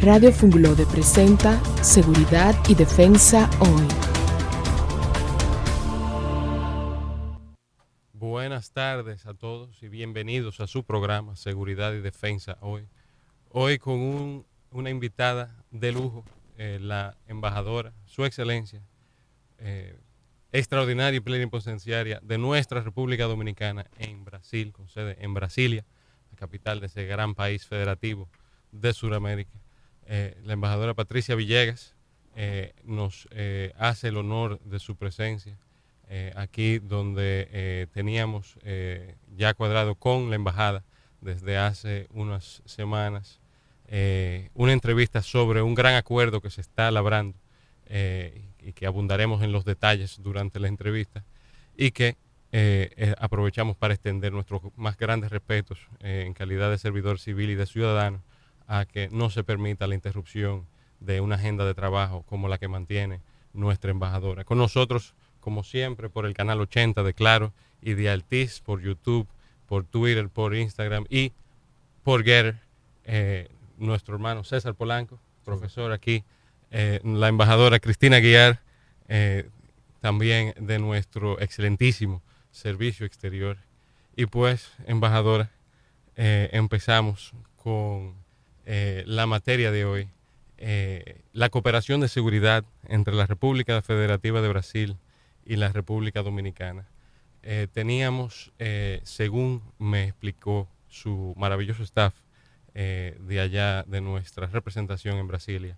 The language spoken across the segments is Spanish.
Radio Funglode presenta Seguridad y Defensa Hoy. Buenas tardes a todos y bienvenidos a su programa Seguridad y Defensa Hoy. Hoy con una invitada de lujo, la embajadora, su excelencia, extraordinaria y plenipotenciaria de nuestra República Dominicana en Brasil, con sede en Brasilia, la capital de ese gran país federativo de Sudamérica. La embajadora Patricia Villegas nos hace el honor de su presencia aquí donde teníamos ya cuadrado con la embajada desde hace unas semanas una entrevista sobre un gran acuerdo que se está labrando y que abundaremos en los detalles durante la entrevista y que aprovechamos para extender nuestros más grandes respetos en calidad de servidor civil y de ciudadano a que no se permita la interrupción de una agenda de trabajo como la que mantiene nuestra embajadora. Con nosotros, como siempre, por el canal 80 de Claro y de Altiz, por YouTube, por Twitter, por Instagram y por Getter, nuestro hermano César Polanco, profesor aquí, la embajadora Cristina Guiar, también de nuestro excelentísimo servicio exterior. Y pues, embajadora, empezamos con la materia de hoy, la cooperación de seguridad entre la República Federativa de Brasil y la República Dominicana. Teníamos, según me explicó su maravilloso staff de allá de nuestra representación en Brasilia,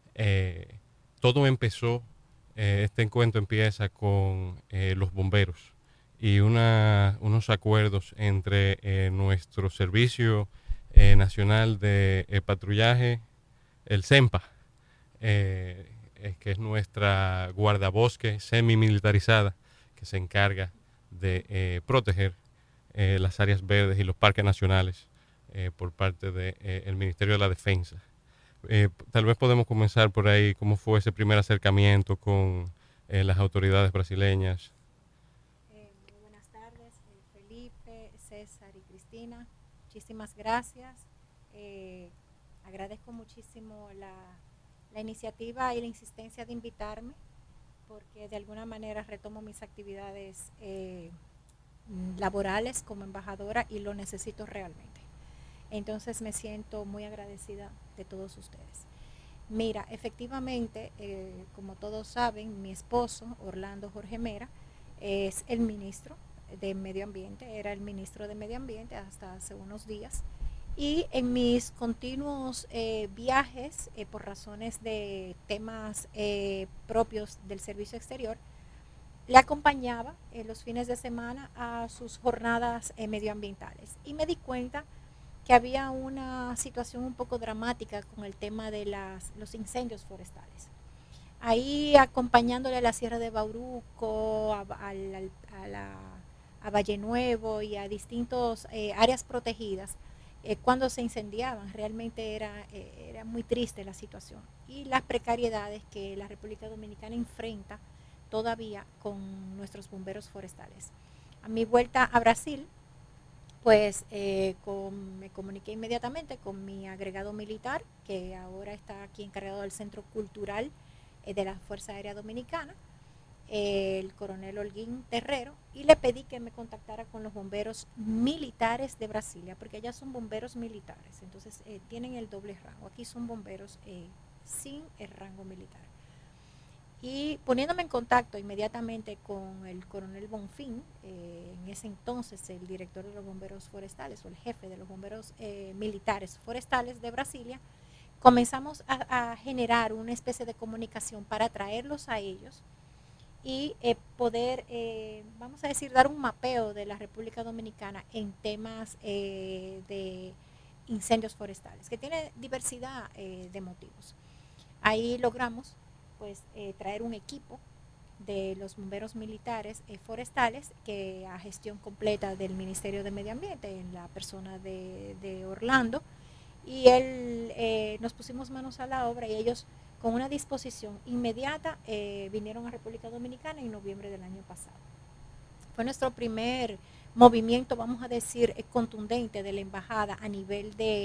todo empezó, este encuentro empieza con los bomberos y unos acuerdos entre nuestro servicio nacional de patrullaje, el CEMPA, que es nuestra guardabosque semi-militarizada que se encarga de proteger las áreas verdes y los parques nacionales por parte del Ministerio de la Defensa. Tal vez podemos comenzar por ahí, cómo fue ese primer acercamiento con las autoridades brasileñas. Muy buenas tardes, Felipe, César y Cristina. Muchísimas gracias. Agradezco muchísimo la iniciativa y la insistencia de invitarme, porque de alguna manera retomo mis actividades laborales como embajadora y lo necesito realmente. Entonces me siento muy agradecida de todos ustedes. Mira, efectivamente, como todos saben, mi esposo, Orlando Jorge Mera, es el ministro de Medio Ambiente, era el ministro de Medio Ambiente hasta hace unos días. Y en mis continuos viajes, por razones de temas propios del servicio exterior, le acompañaba los fines de semana a sus jornadas medioambientales. Y me di cuenta que había una situación un poco dramática con el tema de los incendios forestales. Ahí acompañándole a la Sierra de Bauruco, a Valle Nuevo y a distintas áreas protegidas, cuando se incendiaban, realmente era muy triste la situación y las precariedades que la República Dominicana enfrenta todavía con nuestros bomberos forestales. A mi vuelta a Brasil, pues me comuniqué inmediatamente con mi agregado militar, que ahora está aquí encargado del Centro Cultural de la Fuerza Aérea Dominicana, el coronel Holguín Terrero, y le pedí que me contactara con los bomberos militares de Brasilia, porque allá son bomberos militares, entonces tienen el doble rango. Aquí son bomberos sin el rango militar. Y poniéndome en contacto inmediatamente con el coronel Bonfín, en ese entonces el director de los bomberos forestales o el jefe de los bomberos militares forestales de Brasilia, comenzamos a generar una especie de comunicación para traerlos a ellos y poder, vamos a decir, dar un mapeo de la República Dominicana en temas de incendios forestales, que tiene diversidad de motivos. Ahí logramos pues traer un equipo de los bomberos militares forestales que a gestión completa del Ministerio de Medio Ambiente, en la persona de Orlando, y nos pusimos manos a la obra y ellos con una disposición inmediata vinieron a República Dominicana en noviembre del año pasado. Fue nuestro primer movimiento, vamos a decir, contundente de la embajada a nivel de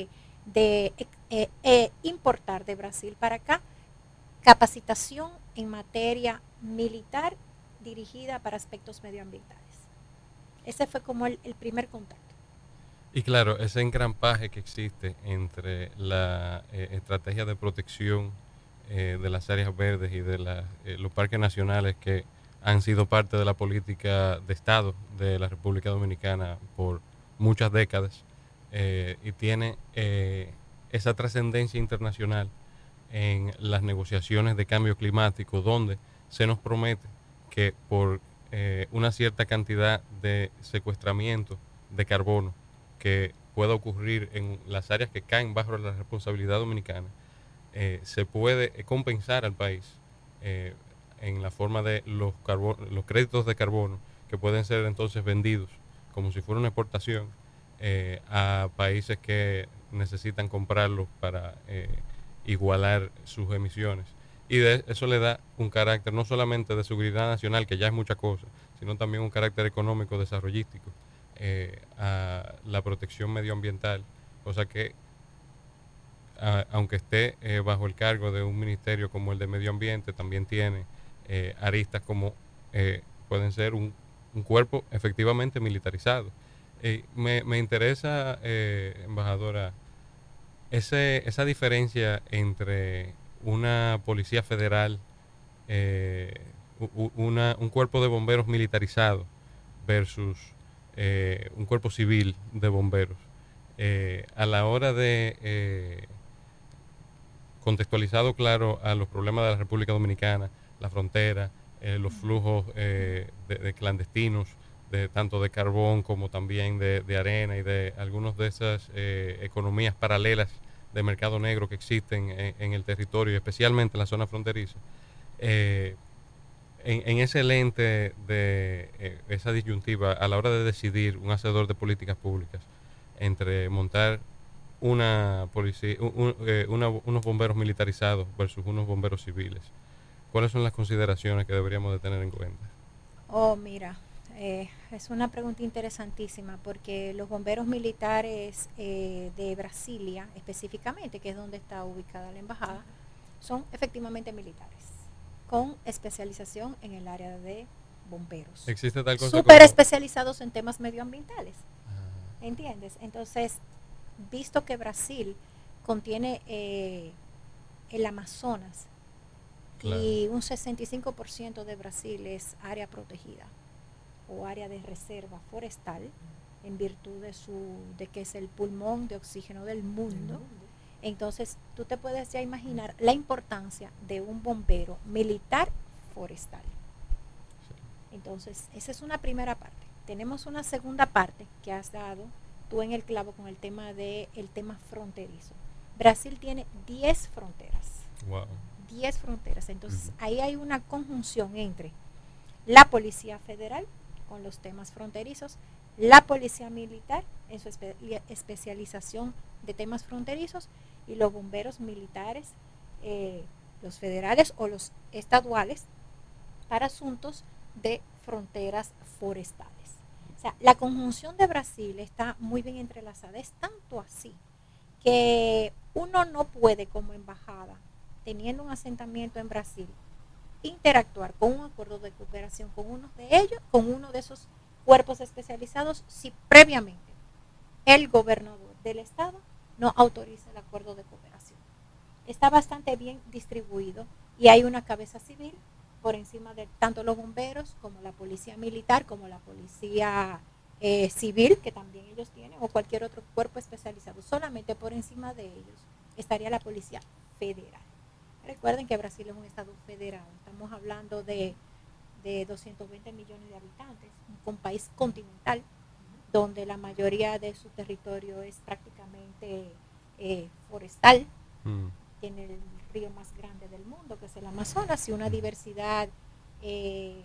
de importar de Brasil para acá capacitación en materia militar dirigida para aspectos medioambientales. Ese fue como el primer contacto. Y claro, ese engrampaje que existe entre la estrategia de protección de las áreas verdes y de los parques nacionales que han sido parte de la política de Estado de la República Dominicana por muchas décadas y tiene esa trascendencia internacional en las negociaciones de cambio climático, donde se nos promete que por una cierta cantidad de secuestramiento de carbono que pueda ocurrir en las áreas que caen bajo la responsabilidad dominicana, se puede compensar al país en la forma de los créditos de carbono que pueden ser entonces vendidos como si fuera una exportación a países que necesitan comprarlos para igualar sus emisiones. Y eso le da un carácter no solamente de seguridad nacional, que ya es mucha cosa, sino también un carácter económico desarrollístico a la protección medioambiental, cosa que aunque esté bajo el cargo de un ministerio como el de Medio Ambiente, también tiene aristas como pueden ser un cuerpo efectivamente militarizado. Me interesa, embajadora, esa diferencia entre una policía federal, un cuerpo de bomberos militarizado versus un cuerpo civil de bomberos. A la hora de, contextualizado, claro, a los problemas de la República Dominicana, la frontera, los flujos de clandestinos, tanto de carbón como también de arena y de algunas de esas economías paralelas de mercado negro que existen en el territorio, especialmente en la zona fronteriza. En ese lente de esa disyuntiva a la hora de decidir un hacedor de políticas públicas entre montar una policía, unos bomberos militarizados versus unos bomberos civiles, ¿cuáles son las consideraciones que deberíamos de tener en cuenta? Oh, mira, es una pregunta interesantísima porque los bomberos militares de Brasilia, específicamente, que es donde está ubicada la embajada, son efectivamente militares, con especialización en el área de bomberos. ¿Existe tal cosa súper como especializados en temas medioambientales, ¿entiendes? Entonces, visto que Brasil contiene el Amazonas, Claro. y un 65% de Brasil es área protegida o área de reserva forestal, en virtud de que es el pulmón de oxígeno del mundo. Entonces, tú te puedes ya imaginar la importancia de un bombero militar forestal. Entonces, esa es una primera parte. Tenemos una segunda parte que has dado tú en el clavo con el tema tema fronterizo. Brasil tiene 10 fronteras. Wow. 10 fronteras. Entonces, ahí hay una conjunción entre la Policía Federal con los temas fronterizos, la Policía Militar en su especialización de temas fronterizos y los bomberos militares, los federales o los estaduales, para asuntos de fronteras forestales. O sea, la conjunción de Brasil está muy bien entrelazada. Es tanto así que uno no puede, como embajada, teniendo un asentamiento en Brasil, interactuar con un acuerdo de cooperación con uno de ellos, con uno de esos cuerpos especializados, si previamente el gobernador del estado no autoriza el acuerdo de cooperación. Está bastante bien distribuido y hay una cabeza civil por encima de tanto los bomberos como la policía militar, como la policía civil, que también ellos tienen, o cualquier otro cuerpo especializado. Solamente por encima de ellos estaría la policía federal. Recuerden que Brasil es un estado federado. Estamos hablando de 220 millones de habitantes, un país continental, donde la mayoría de su territorio es prácticamente forestal. Tiene el río más grande del mundo, que es el Amazonas, y una diversidad de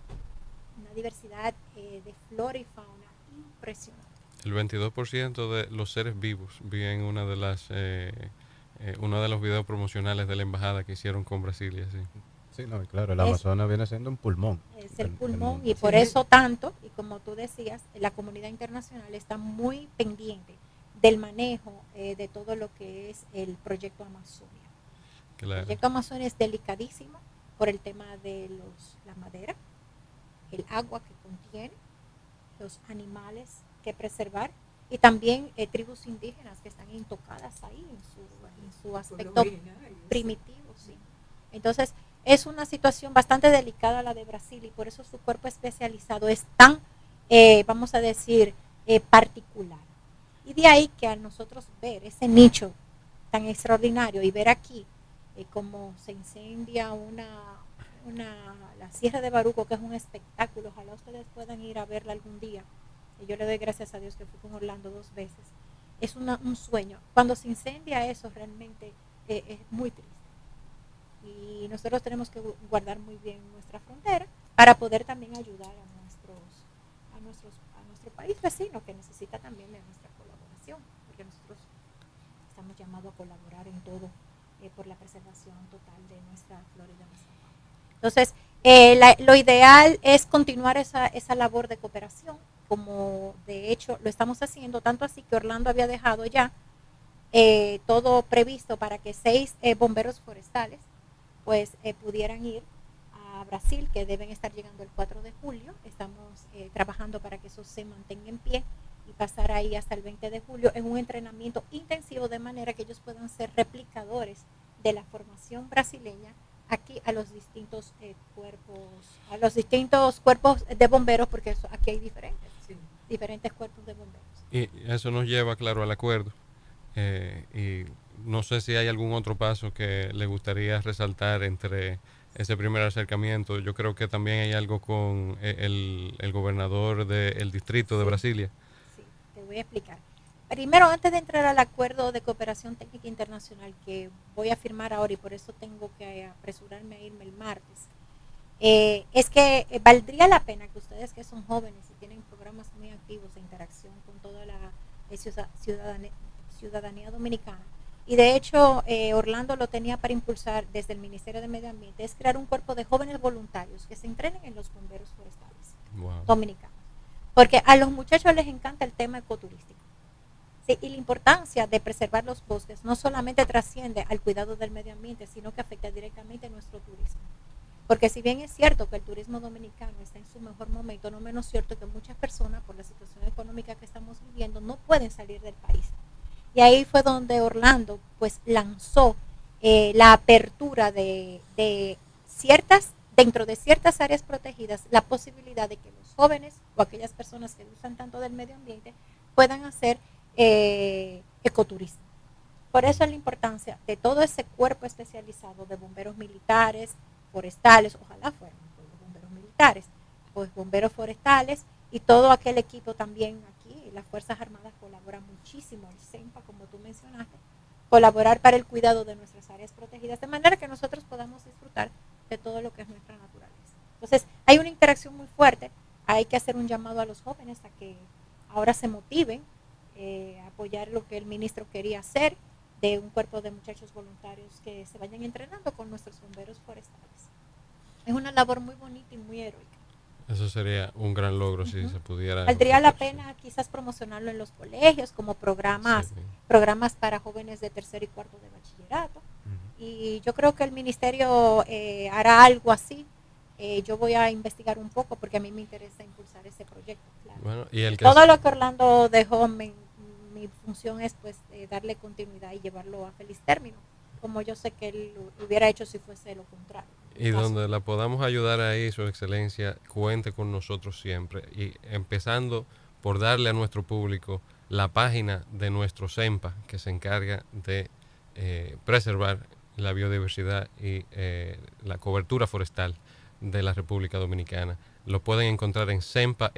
flora y fauna impresionante. El 22% de los seres vivos viven en una de las uno de los videos promocionales de la embajada que hicieron con Brasilia. Sí, sí, no, claro, el Amazonas viene siendo un pulmón. Es el pulmón y por eso tanto, y como tú decías, la comunidad internacional está muy pendiente del manejo de todo lo que es el proyecto Amazonia. Claro. El proyecto Amazonia es delicadísimo por el tema de la madera, el agua que contiene, los animales que preservar y también tribus indígenas que están intocadas ahí en su aspecto primitivo. Sí. Entonces, es una situación bastante delicada la de Brasil y por eso su cuerpo especializado es tan, vamos a decir, particular. Y de ahí que a nosotros ver ese nicho tan extraordinario y ver aquí cómo se incendia la Sierra de Baruco, que es un espectáculo, ojalá ustedes puedan ir a verla algún día. Y yo le doy gracias a Dios que fui con Orlando 2 veces. Es un sueño. Cuando se incendia eso realmente es muy triste. Y nosotros tenemos que guardar muy bien nuestra frontera para poder también ayudar a nuestro país vecino, que necesita también de nuestra colaboración, porque nosotros estamos llamados a colaborar en todo por la preservación total de nuestra flora y de nuestra fauna. Entonces, lo ideal es continuar esa labor de cooperación, como de hecho lo estamos haciendo, tanto así que Orlando había dejado ya todo previsto para que 6 bomberos forestales pues pudieran ir a Brasil, que deben estar llegando el 4 de julio. Estamos trabajando para que eso se mantenga en pie y pasar ahí hasta el 20 de julio en un entrenamiento intensivo de manera que ellos puedan ser replicadores de la formación brasileña aquí a los distintos cuerpos de bomberos, porque aquí hay diferentes cuerpos de bomberos. Y eso nos lleva, claro, al acuerdo. Y no sé si hay algún otro paso que le gustaría resaltar entre ese primer acercamiento. Yo creo que también hay algo con el gobernador del distrito de Brasilia. Sí, te voy a explicar. Primero, antes de entrar al acuerdo de cooperación técnica internacional que voy a firmar ahora y por eso tengo que apresurarme a irme el martes, es que valdría la pena que ustedes que son jóvenes y tienen programas muy activos de interacción con toda la ciudadanía dominicana, y de hecho Orlando lo tenía para impulsar desde el Ministerio de Medio Ambiente, es crear un cuerpo de jóvenes voluntarios que se entrenen en los bomberos forestales dominicanos, porque a los muchachos les encanta el tema ecoturístico. Sí, y la importancia de preservar los bosques no solamente trasciende al cuidado del medio ambiente, sino que afecta directamente a nuestro turismo. Porque si bien es cierto que el turismo dominicano está en su mejor momento, no menos cierto que muchas personas, por la situación económica que estamos viviendo, no pueden salir del país. Y ahí fue donde Orlando pues lanzó la apertura dentro de ciertas áreas protegidas, la posibilidad de que los jóvenes o aquellas personas que usan tanto del medio ambiente puedan hacer ecoturismo. Por eso es la importancia de todo ese cuerpo especializado de bomberos militares, forestales, ojalá fueran los bomberos militares, pues bomberos forestales y todo aquel equipo también aquí. Las Fuerzas Armadas colaboran muchísimo, el CEMPA, como tú mencionaste, colaborar para el cuidado de nuestras áreas protegidas, de manera que nosotros podamos disfrutar de todo lo que es nuestra naturaleza. Entonces, hay una interacción muy fuerte, hay que hacer un llamado a los jóvenes a que ahora se motiven, apoyar lo que el ministro quería hacer, de un cuerpo de muchachos voluntarios que se vayan entrenando con nuestros bomberos forestales. Es una labor muy bonita y muy heroica. Eso sería un gran logro si se pudiera. Valdría la pena quizás promocionarlo en los colegios como programas para jóvenes de tercer y cuarto de bachillerato. Y yo creo que el ministerio hará algo así. Yo voy a investigar un poco porque a mí me interesa impulsar ese proyecto. Claro. Bueno, y todo lo que Orlando dejó, mi función es pues darle continuidad y llevarlo a feliz término, como yo sé que él lo hubiera hecho si fuese lo contrario. Y donde la podamos ayudar ahí, su excelencia, cuente con nosotros siempre. Y empezando por darle a nuestro público la página de nuestro CEMPA, que se encarga de preservar la biodiversidad y la cobertura forestal de la República Dominicana. Lo pueden encontrar en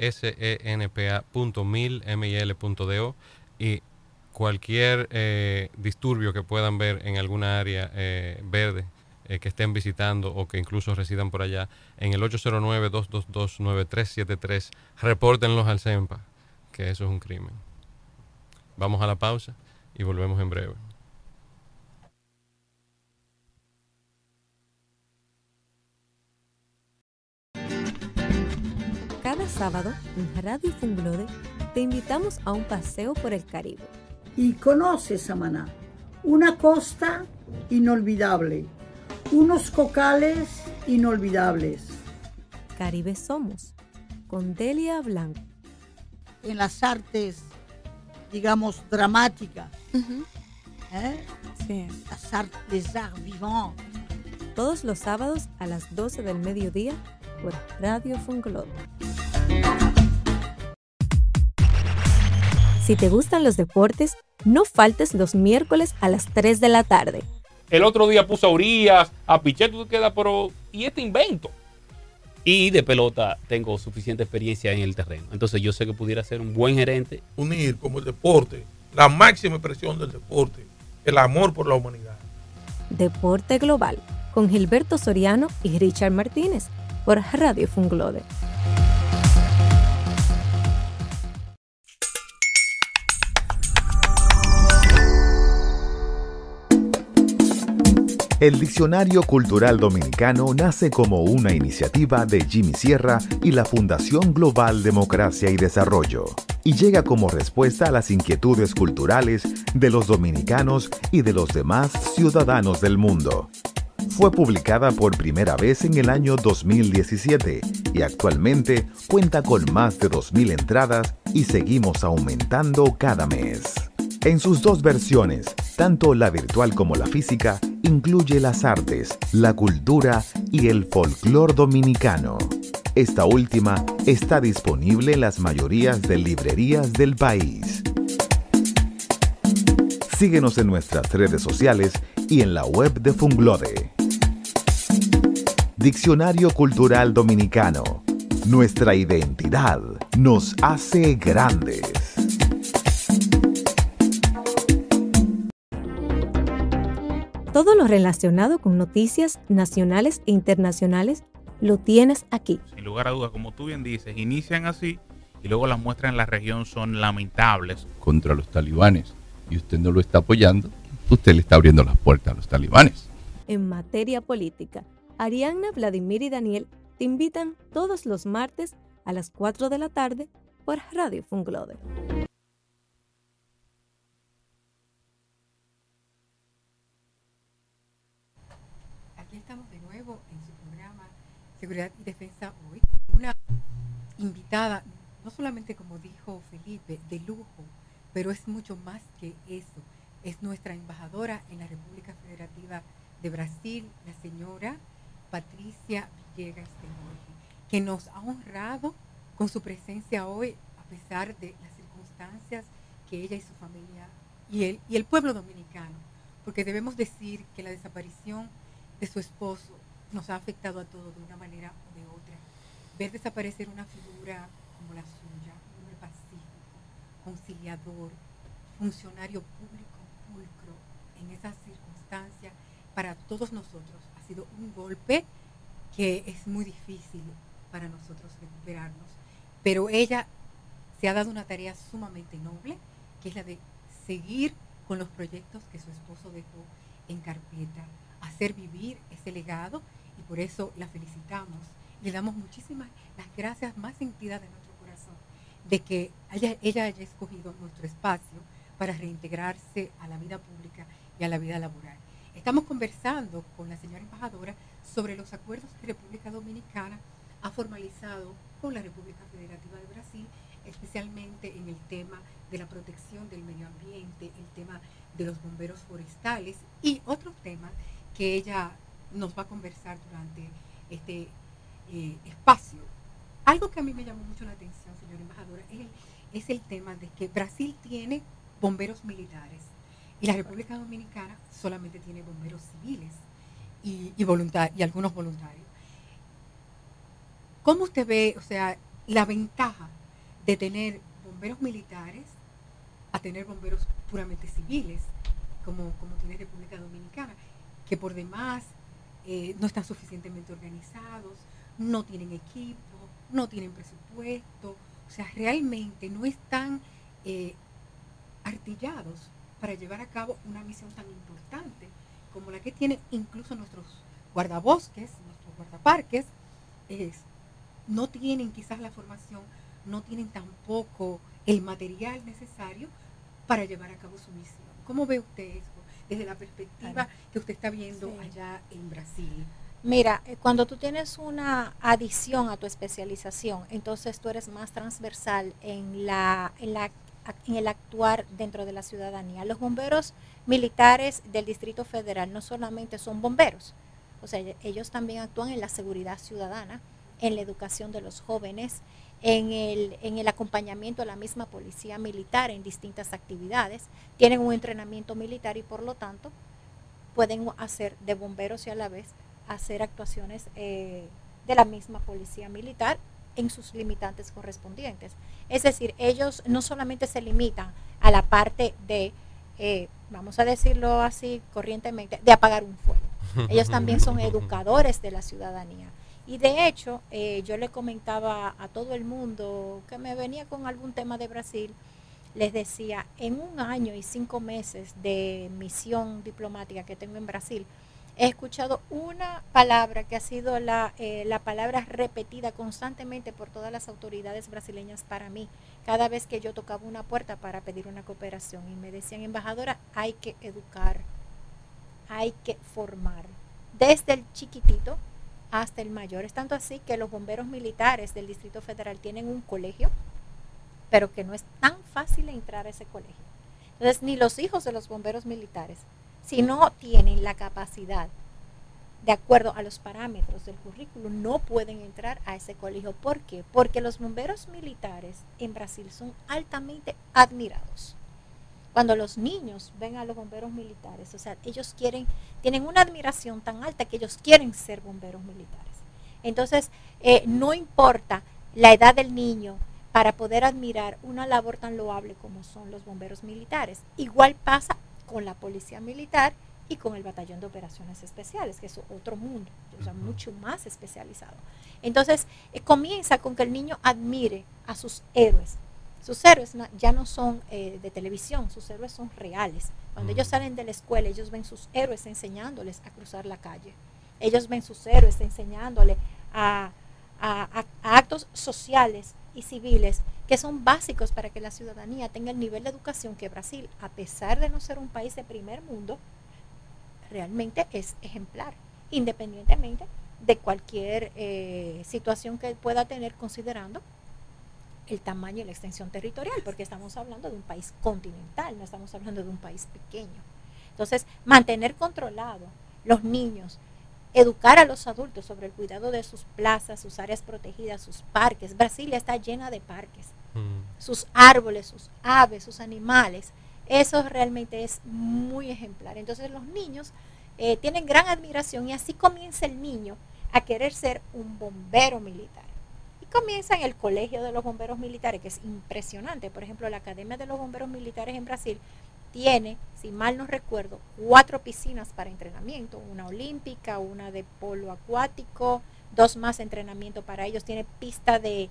senpa.mil.do y cualquier disturbio que puedan ver en alguna área verde que estén visitando o que incluso residan por allá, en el 809-222-9373, repórtenlos al CEMPA, que eso es un crimen. Vamos a la pausa y volvemos en breve. Cada sábado, en Radio Funglode, te invitamos a un paseo por el Caribe. y conoce Samaná. Una costa inolvidable, unos cocales inolvidables. Caribe somos, con Delia Blanco. En las artes, digamos, dramáticas, Sí. les arts vivants. Todos los sábados a las 12 del mediodía por Radio Funglode. Si te gustan los deportes, no faltes los miércoles a las 3 de la tarde. El otro día puso a Urias, a Pichet, tú te quedas, pero ¿y este invento? Y de pelota tengo suficiente experiencia en el terreno. Entonces yo sé que pudiera ser un buen gerente. Unir como el deporte, la máxima expresión del deporte, el amor por la humanidad. Deporte Global, con Gilberto Soriano y Richard Martínez, por Radio Funglode. El Diccionario Cultural Dominicano nace como una iniciativa de Jimmy Sierra y la Fundación Global Democracia y Desarrollo, y llega como respuesta a las inquietudes culturales de los dominicanos y de los demás ciudadanos del mundo. Fue publicada por primera vez en el año 2017 y actualmente cuenta con más de 2.000 entradas y seguimos aumentando cada mes. En sus dos versiones, tanto la virtual como la física, incluye las artes, la cultura y el folclore dominicano. Esta última está disponible en las mayorías de librerías del país. Síguenos en nuestras redes sociales y en la web de Funglode. Diccionario Cultural Dominicano. Nuestra identidad nos hace grandes. Todo lo relacionado con noticias nacionales e internacionales lo tienes aquí. Sin lugar a dudas, como tú bien dices, inician así y luego las muestras en la región son lamentables. Contra los talibanes y usted no lo está apoyando, usted le está abriendo las puertas a los talibanes. En materia política, Ariadna, Vladimir y Daniel te invitan todos los martes a las 4 de la tarde por Radio Funglode. Aquí estamos de nuevo en su programa Seguridad y Defensa Hoy. Una invitada, no solamente como dijo Felipe, de lujo, pero es mucho más que eso. Es nuestra embajadora en la República Federativa de Brasil, la señora Patricia Villegas de Jorge, que nos ha honrado con su presencia hoy, a pesar de las circunstancias que ella y su familia y el pueblo dominicano, porque debemos decir que la desaparición de su esposo nos ha afectado a todos de una manera o de otra. Ver desaparecer una figura como la suya, un hombre pacífico, conciliador, funcionario público pulcro, en esas circunstancias, para todos nosotros ha sido un golpe que es muy difícil para nosotros recuperarnos. Pero ella se ha dado una tarea sumamente noble, que es la de seguir con los proyectos que su esposo dejó en carpeta, hacer vivir ese legado, y por eso la felicitamos. Le damos muchísimas las gracias más sentidas de nuestro corazón de que ella haya escogido nuestro espacio para reintegrarse a la vida pública y a la vida laboral. Estamos conversando con la señora embajadora sobre los acuerdos que República Dominicana ha formalizado con la República Federativa de Brasil, especialmente en el tema de la protección del medio ambiente, el tema de los bomberos forestales y otros temas que ella nos va a conversar durante este espacio. Algo que a mí me llamó mucho la atención, señora embajadora, es el tema de que Brasil tiene bomberos militares y la República Dominicana solamente tiene bomberos civiles y algunos voluntarios. ¿Cómo usted ve, o sea, la ventaja de tener bomberos militares a tener bomberos puramente civiles, como tiene República Dominicana, que por demás no están suficientemente organizados, no tienen equipo, no tienen presupuesto, o sea, realmente no están artillados para llevar a cabo una misión tan importante como la que tienen incluso nuestros guardabosques, nuestros guardaparques? No tienen quizás la formación, no tienen tampoco el material necesario para llevar a cabo su misión. ¿Cómo ve usted eso desde la perspectiva que usted está viendo allá en Brasil? Mira, cuando tú tienes una adición a tu especialización, entonces tú eres más transversal en el actuar dentro de la ciudadanía. Los bomberos militares del Distrito Federal no solamente son bomberos, o sea, ellos también actúan en la seguridad ciudadana, en la educación de los jóvenes, en el acompañamiento a la misma policía militar en distintas actividades. Tienen un entrenamiento militar y por lo tanto pueden hacer de bomberos y a la vez hacer actuaciones de la misma policía militar en sus limitantes correspondientes. Es decir, ellos no solamente se limitan a la parte de, vamos a decirlo así corrientemente, de apagar un fuego. Ellos también son educadores de la ciudadanía. Y de hecho, yo le comentaba a todo el mundo que me venía con algún tema de Brasil, les decía, en 1 año y 5 meses de misión diplomática que tengo en Brasil, he escuchado una palabra que ha sido la palabra repetida constantemente por todas las autoridades brasileñas para mí, cada vez que yo tocaba una puerta para pedir una cooperación. Y me decían, embajadora, hay que educar, hay que formar, desde el chiquitito hasta el mayor. Es tanto así que los bomberos militares del Distrito Federal tienen un colegio, pero que no es tan fácil entrar a ese colegio. Entonces, ni los hijos de los bomberos militares, si no tienen la capacidad, de acuerdo a los parámetros del currículum, no pueden entrar a ese colegio. ¿Por qué? Porque los bomberos militares en Brasil son altamente admirados. Cuando los niños ven a los bomberos militares, o sea, ellos tienen una admiración tan alta que ellos quieren ser bomberos militares. Entonces, no importa la edad del niño para poder admirar una labor tan loable como son los bomberos militares. Igual pasa con la policía militar y con el batallón de operaciones especiales, que es otro mundo, o sea, mucho más especializado. Entonces, comienza con que el niño admire a sus héroes. Sus héroes ya no son de televisión, sus héroes son reales. Cuando ellos salen de la escuela, ellos ven sus héroes enseñándoles a cruzar la calle. Ellos ven sus héroes enseñándoles a actos sociales y civiles que son básicos para que la ciudadanía tenga el nivel de educación que Brasil, a pesar de no ser un país de primer mundo, realmente es ejemplar, independientemente de cualquier situación que pueda tener, considerando el tamaño y la extensión territorial, porque estamos hablando de un país continental, no estamos hablando de un país pequeño. Entonces, mantener controlado los niños, educar a los adultos sobre el cuidado de sus plazas, sus áreas protegidas, sus parques. Brasilia está llena de parques, sus árboles, sus aves, sus animales. Eso realmente es muy ejemplar. Entonces los niños tienen gran admiración y así comienza el niño a querer ser un bombero militar. Y comienza en el colegio de los bomberos militares, que es impresionante. Por ejemplo, la Academia de los Bomberos Militares en Brasil tiene, si mal no recuerdo, 4 piscinas para entrenamiento, una olímpica, una de polo acuático, 2 más de entrenamiento para ellos, tiene pista de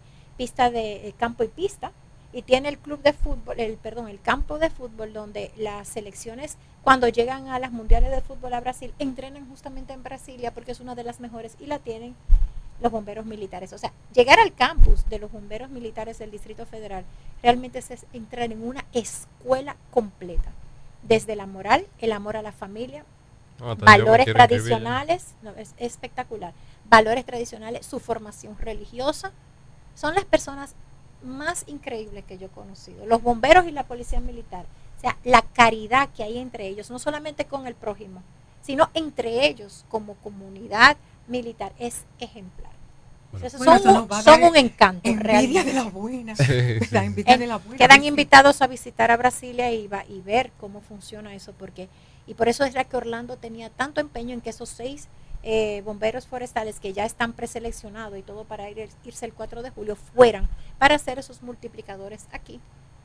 campo y pista, y tiene el club de fútbol, el campo de fútbol, donde las selecciones, cuando llegan a las mundiales de fútbol a Brasil, entrenan justamente en Brasilia porque es una de las mejores y la tienen los bomberos militares. O sea, llegar al campus de los bomberos militares del Distrito Federal realmente es entrar en una escuela completa, desde la moral, el amor a la familia, valores tradicionales, es espectacular, valores tradicionales, su formación religiosa. Son las personas más increíbles que yo he conocido, los bomberos y la policía militar. O sea, la caridad que hay entre ellos, no solamente con el prójimo, sino entre ellos como comunidad militar, es ejemplar. Bueno, son un encanto. Envidia de la buena. La envidia de la buena. Quedan invitados a visitar a Brasilia y ver cómo funciona eso, y por eso es que Orlando tenía tanto empeño en que esos 6 bomberos forestales que ya están preseleccionados y todo para irse el 4 de julio fueran para hacer esos multiplicadores aquí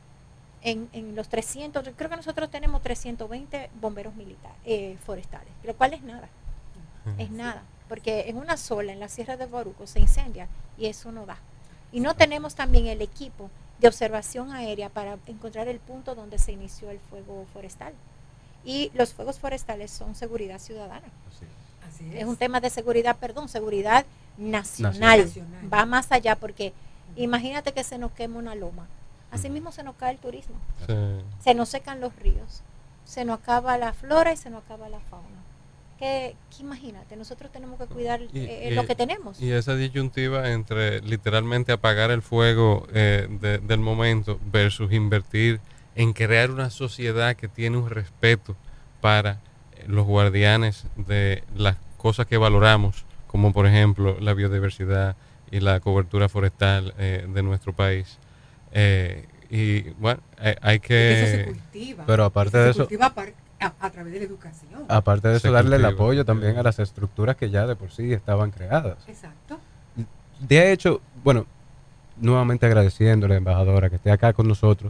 en los 300. Creo que nosotros tenemos 320 bomberos militares forestales, lo cual es nada. Es nada, porque en una sola, en la Sierra de Bauruco, se incendia y eso no da. Y no tenemos también el equipo de observación aérea para encontrar el punto donde se inició el fuego forestal. Y los fuegos forestales son seguridad ciudadana. Así es un tema de seguridad, seguridad nacional. Va más allá, porque imagínate que se nos quema una loma. Así mismo se nos cae el turismo. Sí. Se nos secan los ríos, se nos acaba la flora y se nos acaba la fauna. Que imagínate, nosotros tenemos que cuidar lo que tenemos. Y esa disyuntiva entre literalmente apagar el fuego del momento versus invertir en crear una sociedad que tiene un respeto para los guardianes de las cosas que valoramos, como por ejemplo la biodiversidad y la cobertura forestal de nuestro país. Y bueno, hay que... Eso se cultiva. Pero aparte de eso... A través de la educación. Aparte de eso, darle el cultiva, apoyo también a las estructuras que ya de por sí estaban creadas. Exacto. De hecho, bueno, nuevamente agradeciéndole, embajadora, que esté acá con nosotros.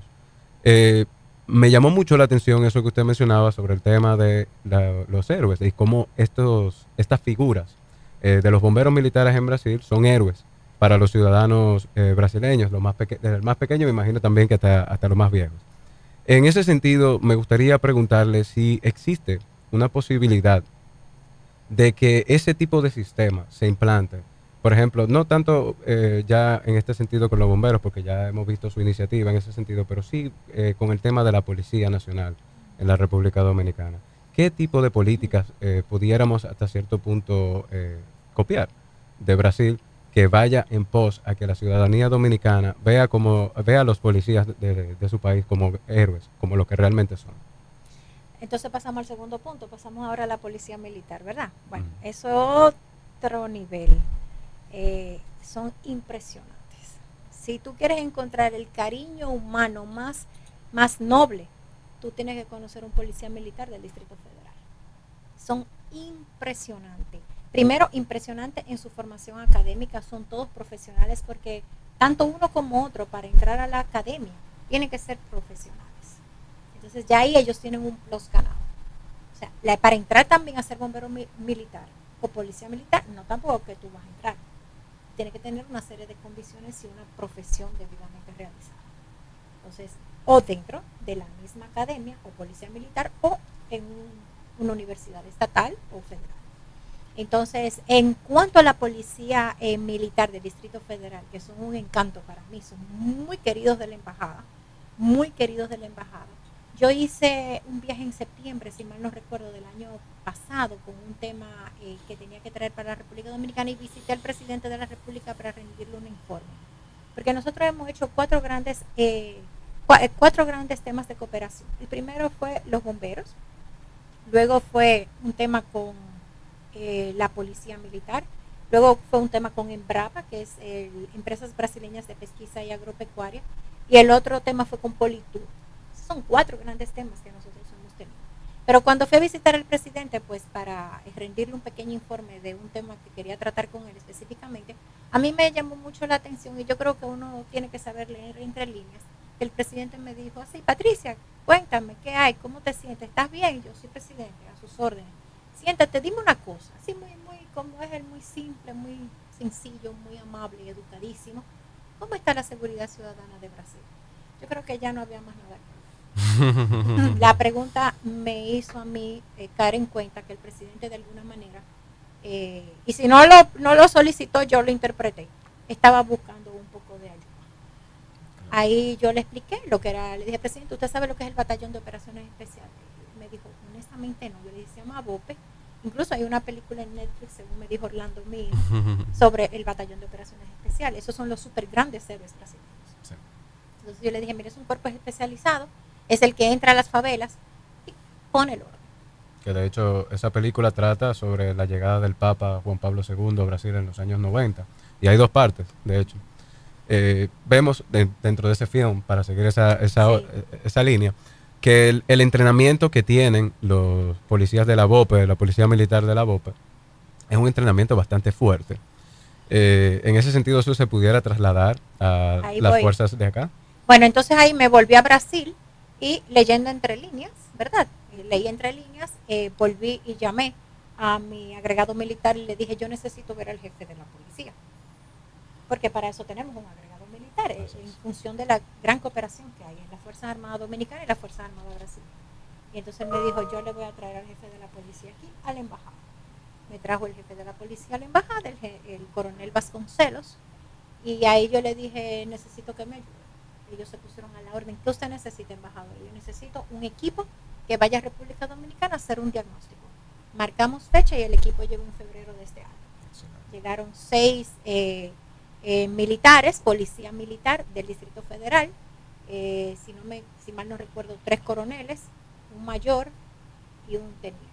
Me llamó mucho la atención eso que usted mencionaba sobre el tema de los héroes y cómo estas figuras de los bomberos militares en Brasil son héroes para los ciudadanos brasileños, desde el más pequeño, me imagino también que hasta los más viejos. En ese sentido, me gustaría preguntarle si existe una posibilidad de que ese tipo de sistema se implante. Por ejemplo, no tanto ya en este sentido con los bomberos, porque ya hemos visto su iniciativa en ese sentido, pero sí con el tema de la Policía Nacional en la República Dominicana. ¿Qué tipo de políticas pudiéramos hasta cierto punto copiar de Brasil que vaya en pos a que la ciudadanía dominicana vea a los policías de su país como héroes, como lo que realmente son? Entonces pasamos al segundo punto, pasamos ahora a la policía militar, ¿verdad? Bueno, eso es otro nivel. Son impresionantes. Si tú quieres encontrar el cariño humano más noble, tú tienes que conocer un policía militar del Distrito Federal. Son impresionantes. Primero, impresionante en su formación académica, son todos profesionales porque tanto uno como otro para entrar a la academia tienen que ser profesionales. Entonces ya ahí ellos tienen los ganados. O sea, para entrar también a ser bombero militar o policía militar, no tampoco que tú vas a entrar. Tienes que tener una serie de condiciones y una profesión debidamente realizada. Entonces, o dentro de la misma academia o policía militar o en una universidad estatal o federal. Entonces, en cuanto a la policía militar del Distrito Federal, que son un encanto para mí, son muy queridos de la embajada, muy queridos de la embajada. Yo hice un viaje en septiembre, si mal no recuerdo, del año pasado, con un tema que tenía que traer para la República Dominicana y visité al presidente de la República para rendirle un informe. Porque nosotros hemos hecho cuatro grandes temas de cooperación. El primero fue los bomberos, luego fue un tema con la policía militar, luego fue un tema con Embrapa, que es Empresas Brasileñas de Pesquisa y Agropecuaria, y el otro tema fue con Politur. Son 4 grandes temas que nosotros hemos tenido. Pero cuando fui a visitar al presidente, pues para rendirle un pequeño informe de un tema que quería tratar con él específicamente, a mí me llamó mucho la atención y yo creo que uno tiene que saber leer entre líneas. El presidente me dijo así: Patricia, cuéntame, ¿qué hay? ¿Cómo te sientes? ¿Estás bien? Yo soy presidente, a sus órdenes. Siéntate, dime una cosa, así muy, como es él, muy simple, muy sencillo, muy amable y educadísimo. ¿Cómo está la seguridad ciudadana de Brasil? Yo creo que ya no había más nada que ver. La pregunta me hizo a mí caer en cuenta que el presidente de alguna manera, y si no lo solicitó, yo lo interpreté, estaba buscando un poco de ayuda. Ahí yo le expliqué lo que era, le dije: presidente, ¿usted sabe lo que es el Batallón de Operaciones Especiales? Me dijo: honestamente no. Yo le dije: se llama BOPE. Incluso hay una película en Netflix, según me dijo Orlando Mir, sobre el Batallón de Operaciones Especiales. Esos son los súper grandes héroes brasileños. Sí. Entonces yo le dije: mire, es un cuerpo especializado, es el que entra a las favelas y pone el orden. Que de hecho esa película trata sobre la llegada del Papa Juan Pablo II a Brasil en los años 90. Y hay 2 partes, de hecho. Vemos dentro de ese film, para seguir esa línea, que el entrenamiento que tienen los policías de la BOPE, la policía militar de la BOPE, es un entrenamiento bastante fuerte. En ese sentido, ¿eso se pudiera trasladar a las fuerzas de acá? Bueno, entonces ahí me volví a Brasil y leyendo entre líneas, ¿verdad? Leí entre líneas, volví y llamé a mi agregado militar y le dije: yo necesito ver al jefe de la policía. Porque para eso tenemos un agregado militar, en función de la gran cooperación que hay en las Fuerzas Armadas Dominicanas y las Fuerzas Armadas Brasileñas. Y entonces él me dijo: yo le voy a traer al jefe de la policía aquí a la embajada. Me trajo el jefe de la policía a la embajada, el coronel Vasconcelos, y ahí yo le dije: necesito que me ayude. ellos se pusieron a la orden. ¿Qué usted necesita, embajador? Yo necesito un equipo que vaya a República Dominicana a hacer un diagnóstico. Marcamos fecha y el equipo llegó en febrero de este año. Llegaron 6 militares, policía militar del Distrito Federal, si mal no recuerdo, 3 coroneles, un mayor y un teniente.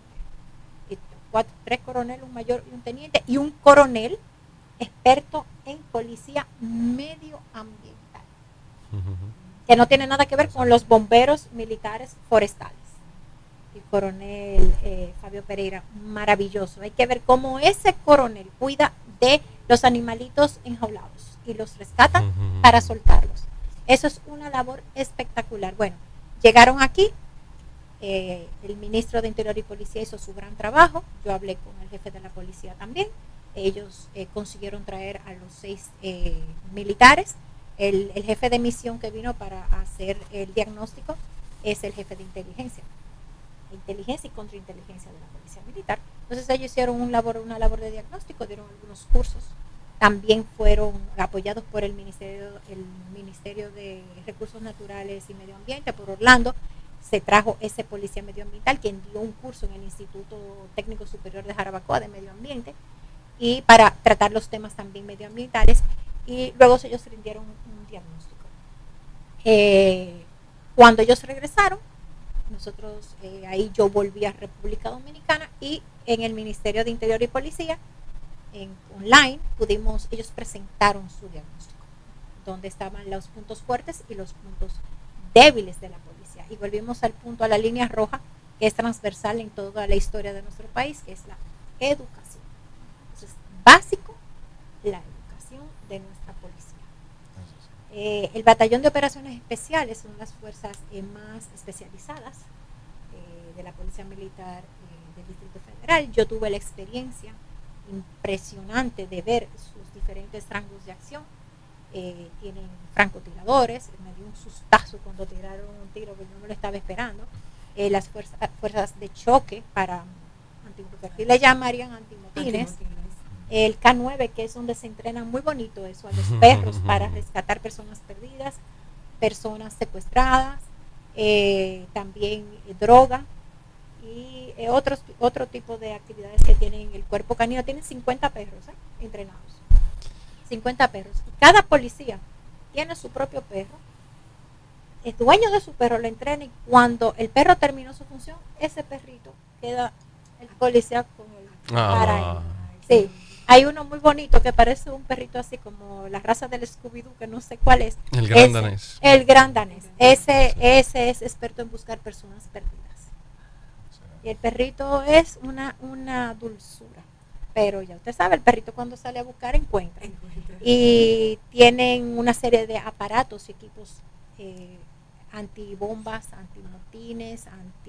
3 coroneles, un mayor y un teniente, y un coronel experto en policía medioambiental, que no tiene nada que ver con los bomberos militares forestales. El coronel Fabio Pereira, maravilloso. Hay que ver cómo ese coronel cuida de los animalitos enjaulados y los rescata para soltarlos. Eso es una labor espectacular. Bueno, llegaron aquí, el ministro de Interior y Policía hizo su gran trabajo. Yo hablé con el jefe de la policía también. Ellos consiguieron traer a los 6 militares. El jefe de misión que vino para hacer el diagnóstico es el jefe de inteligencia y contrainteligencia de la policía militar. Entonces ellos hicieron una labor de diagnóstico, dieron algunos cursos. También fueron apoyados por el Ministerio de Recursos Naturales y Medio Ambiente, por Orlando. Se trajo ese policía medioambiental quien dio un curso en el Instituto Técnico Superior de Jarabacoa de Medio Ambiente, y para tratar los temas también medioambientales, y luego ellos rindieron un diagnóstico. Cuando ellos regresaron, nosotros ahí yo volví a República Dominicana, y en el Ministerio de Interior y Policía, online, ellos presentaron su diagnóstico, donde estaban los puntos fuertes y los puntos débiles de la policía, y volvimos a la línea roja, que es transversal en toda la historia de nuestro país, que es la educación. Entonces, básico, la educación de nuestra policía. El Batallón de Operaciones Especiales son las fuerzas más especializadas de la Policía Militar del Distrito Federal. Yo tuve la experiencia impresionante de ver sus diferentes rangos de acción. Tienen francotiradores, me dio un sustazo cuando tiraron un tiro que no me lo estaba esperando. Las fuerzas de choque para antimotines, aquí le llamarían antimotines. El K9, que es donde se entrenan muy bonito eso a los perros para rescatar personas perdidas, personas secuestradas, también droga y otro tipo de actividades que tienen el cuerpo canino. Tienen 50 perros entrenados, 50 perros, y cada policía tiene su propio perro, es dueño de su perro, lo entrena, y cuando el perro terminó su función, ese perrito queda el policía con el para él. Sí. Hay uno muy bonito que parece un perrito así como la raza del Scooby-Doo, que no sé cuál es. El gran danés. El gran danés. Ese es experto en buscar personas perdidas. Y el perrito es una dulzura. Pero ya usted sabe, el perrito cuando sale a buscar encuentra. Y tienen una serie de aparatos y equipos antibombas, antimotines,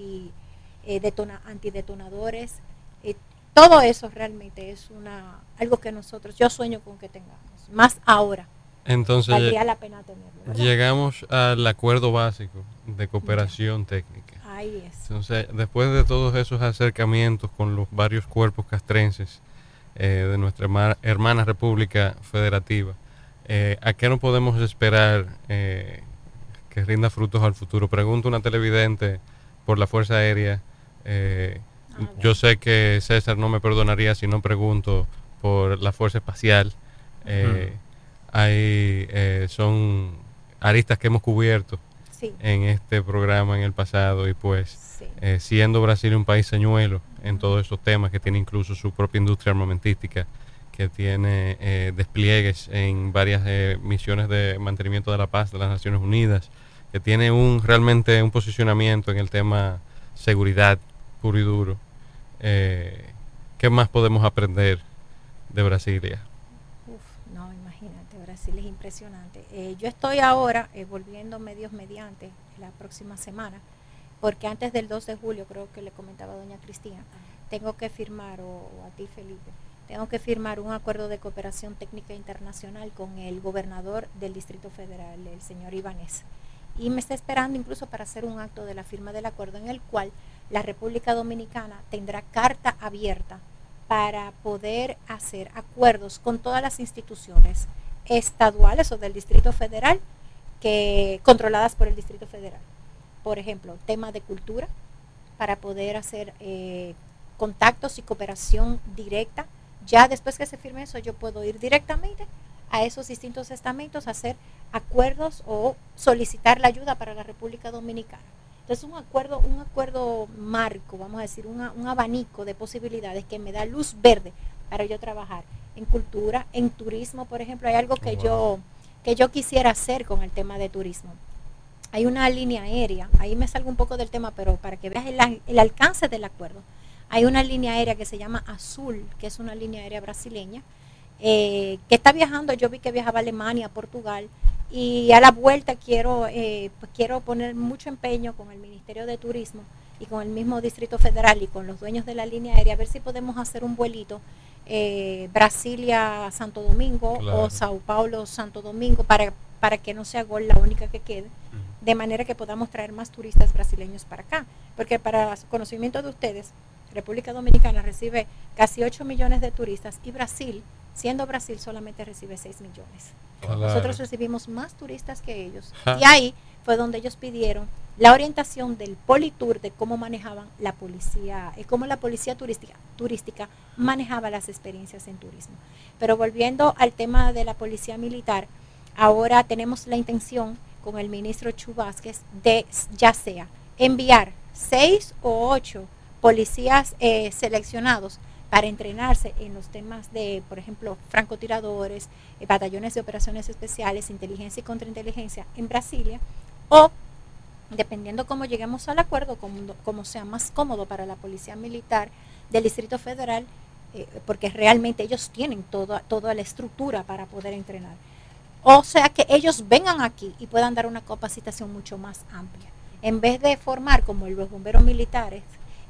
antidetonadores. Todo eso realmente es algo que yo sueño con que tengamos, más ahora. Entonces, valdría la pena tenerlo, ¿verdad? Llegamos al acuerdo básico de cooperación técnica. Ahí es. Entonces, después de todos esos acercamientos con los varios cuerpos castrenses de nuestra hermana República Federativa, ¿a qué no podemos esperar que rinda frutos al futuro? Pregunto una televidente por la Fuerza Aérea. Yo sé que César no me perdonaría si no pregunto por la Fuerza Espacial. Son aristas que hemos cubierto en este programa en el pasado, y pues siendo Brasil un país señuelo en todos esos temas, que tiene incluso su propia industria armamentística, que tiene despliegues en varias misiones de mantenimiento de la paz de las Naciones Unidas, que tiene realmente un posicionamiento en el tema seguridad puro y duro. ¿Qué más podemos aprender de Brasilia? No, imagínate, Brasil es impresionante. Yo estoy ahora volviendo medios mediante la próxima semana, porque antes del 2 de julio, creo que le comentaba a doña Cristina, tengo que firmar, o a ti Felipe, tengo que firmar un acuerdo de cooperación técnica internacional con el gobernador del Distrito Federal, el señor Ibanez. Y me está esperando incluso para hacer un acto de la firma del acuerdo, en el cual la República Dominicana tendrá carta abierta para poder hacer acuerdos con todas las instituciones estaduales o del Distrito Federal que controladas por el Distrito Federal. Por ejemplo, temas de cultura, para poder hacer contactos y cooperación directa. Ya después que se firme eso, yo puedo ir directamente a esos distintos estamentos a hacer acuerdos o solicitar la ayuda para la República Dominicana. Entonces un acuerdo marco, vamos a decir, un abanico de posibilidades que me da luz verde para yo trabajar en cultura, en turismo, por ejemplo. Hay algo que yo quisiera hacer con el tema de turismo. Hay una línea aérea, ahí me salgo un poco del tema, pero para que veas el alcance del acuerdo. Hay una línea aérea que se llama Azul, que es una línea aérea brasileña, que está viajando. Yo vi que viajaba a Alemania, a Portugal, y a la vuelta quiero poner mucho empeño con el Ministerio de Turismo y con el mismo Distrito Federal y con los dueños de la línea aérea, a ver si podemos hacer un vuelito Brasilia-Santo Domingo, claro, o Sao Paulo-Santo Domingo, para que no sea Gol la única que quede, de manera que podamos traer más turistas brasileños para acá, porque para conocimiento de ustedes, República Dominicana recibe casi 8 millones de turistas y Brasil, siendo Brasil, solamente recibe 6 millones. Claro. Nosotros recibimos más turistas que ellos. Y ahí fue donde ellos pidieron la orientación del Politour de cómo manejaban la policía, cómo la policía turística manejaba las experiencias en turismo. Pero volviendo al tema de la policía militar, ahora tenemos la intención con el ministro Chu Vázquez de ya sea enviar 6 o 8 policías seleccionados para entrenarse en los temas de, por ejemplo, francotiradores, batallones de operaciones especiales, inteligencia y contrainteligencia en Brasilia, o dependiendo cómo lleguemos al acuerdo, como sea más cómodo para la policía militar del Distrito Federal, porque realmente ellos tienen toda la estructura para poder entrenar. O sea, que ellos vengan aquí y puedan dar una capacitación mucho más amplia. En vez de formar como los bomberos militares,